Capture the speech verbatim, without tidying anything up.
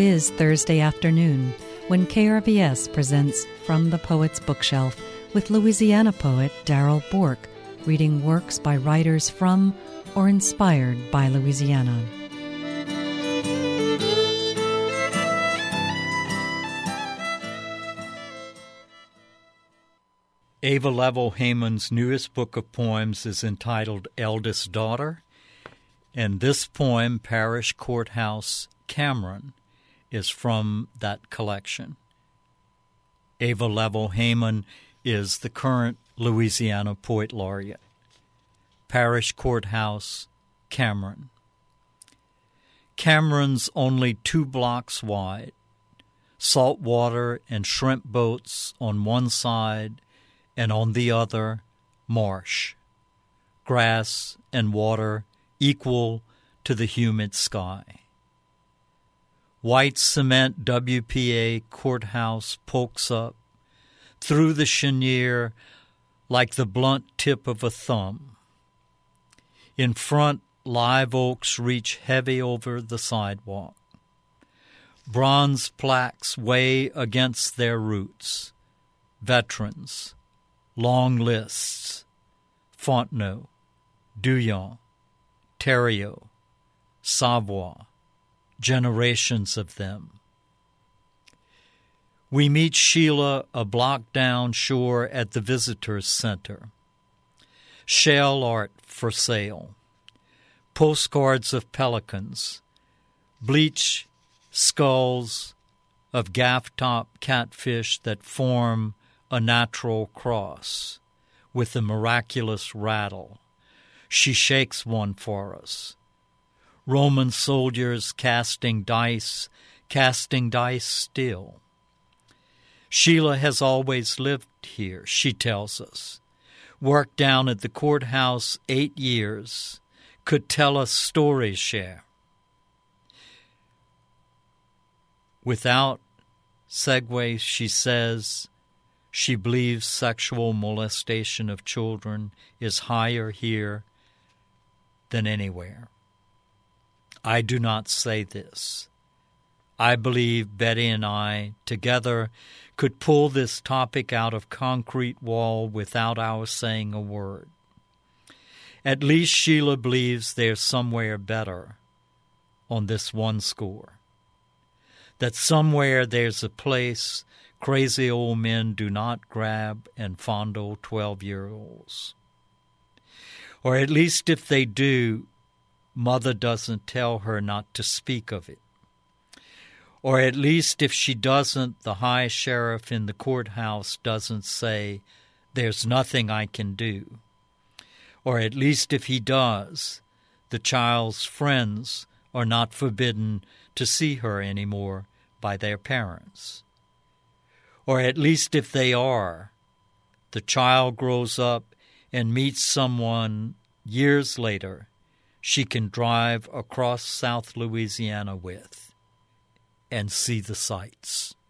is Thursday afternoon when K R V S presents From the Poet's Bookshelf with Louisiana poet Darrell Bourke, reading works by writers from or inspired by Louisiana. Ava Level Haman's newest book of poems is entitled Eldest Daughter, and this poem, Parish Courthouse, Cameron, is from that collection. Ava Level Haman is the current Louisiana Poet Laureate. Parish Courthouse, Cameron. Cameron's only two blocks wide, salt water and shrimp boats on one side, and on the other, marsh, grass and water equal to the humid sky. White cement W P A courthouse pokes up through the cheniere like the blunt tip of a thumb. In front, live oaks reach heavy over the sidewalk. Bronze plaques weigh against their roots. Veterans, long lists, Fontenot, Douillon, Thériault, Savoie, generations of them. We meet Sheila a block down shore at the Visitors Center. Shell art for sale, postcards of pelicans, bleach skulls of gaff-top catfish that form a natural cross. With a miraculous rattle, she shakes one for us. Roman soldiers casting dice, casting dice still. Sheila has always lived here, she tells us. Worked down at the courthouse eight years, could tell us stories share. Without segue, she says she believes sexual molestation of children is higher here than anywhere. I do not say this. I believe Betty and I together could pull this topic out of concrete wall without our saying a word. At least Sheila believes there's somewhere better on this one score. That somewhere there's a place crazy old men do not grab and fondle twelve-year-olds. Or at least if they do, Mother doesn't tell her not to speak of it. Or at least if she doesn't, the high sheriff in the courthouse doesn't say, "There's nothing I can do." Or at least if he does, the child's friends are not forbidden to see her anymore by their parents. Or at least if they are, the child grows up and meets someone years later she can drive across South Louisiana with and see the sights.